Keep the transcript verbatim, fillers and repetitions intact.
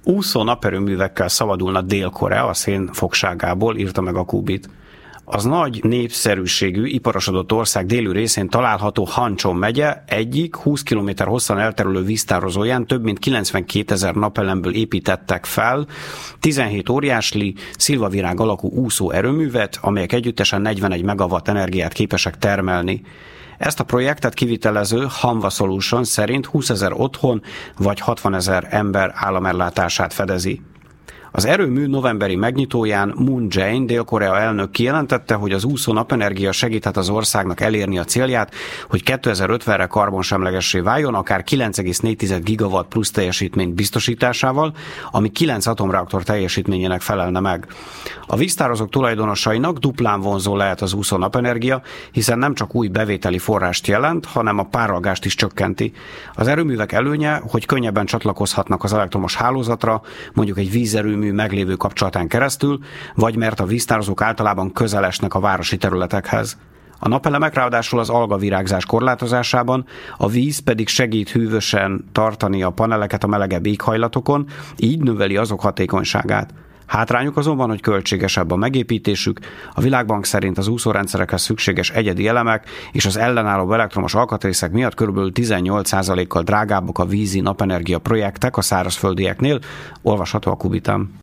Úszó naperőművekkel szabadulna Dél-Korea a szén fogságából, írta meg a Kubit. Az nagy népszerűségű, iparosodott ország déli részén található Hanchon megye egyik húsz kilométer hosszan elterülő víztározóján több mint kilencvenkétezer napelemből építettek fel tizenhét óriásli, szilvavirág alakú úszó erőművet, amelyek együttesen negyvenegy megawatt energiát képesek termelni. Ezt a projektet kivitelező Hanwha Solutions szerint húszezer otthon vagy hatvanezer ember államellátását fedezi. Az erőmű novemberi megnyitóján Moon Jae-in, Dél-Korea elnök kijelentette, hogy az úszó napenergia segíthet az országnak elérni a célját, hogy kétezer-ötvenre karbonsemlegessé váljon, akár kilenc egész négy gigawatt plusz teljesítmény biztosításával, ami kilenc atomreaktor teljesítményének felelne meg. A víztározók tulajdonosainak duplán vonzó lehet az úszó napenergia, hiszen nem csak új bevételi forrást jelent, hanem a párolgást is csökkenti. Az erőművek előnye, hogy könnyebben csatlakozhatnak az elektromos hálózatra, mondjuk egy vízerőmű meglévő kapcsolatán keresztül, vagy mert a víztározók általában közel esnek a városi területekhez. A napelemek ráadásul az algavirágzás korlátozásában, a víz pedig segít hűvösen tartani a paneleket a melegebb éghajlatokon, így növeli azok hatékonyságát. Hátrányuk azonban, hogy költségesebb a megépítésük, a Világbank szerint az úszórendszerekhez szükséges egyedi elemek és az ellenálló elektromos alkatrészek miatt kb. tizennyolc százalékkal drágábbak a vízi napenergia projektek a szárazföldieknél, olvasható a Kubitán.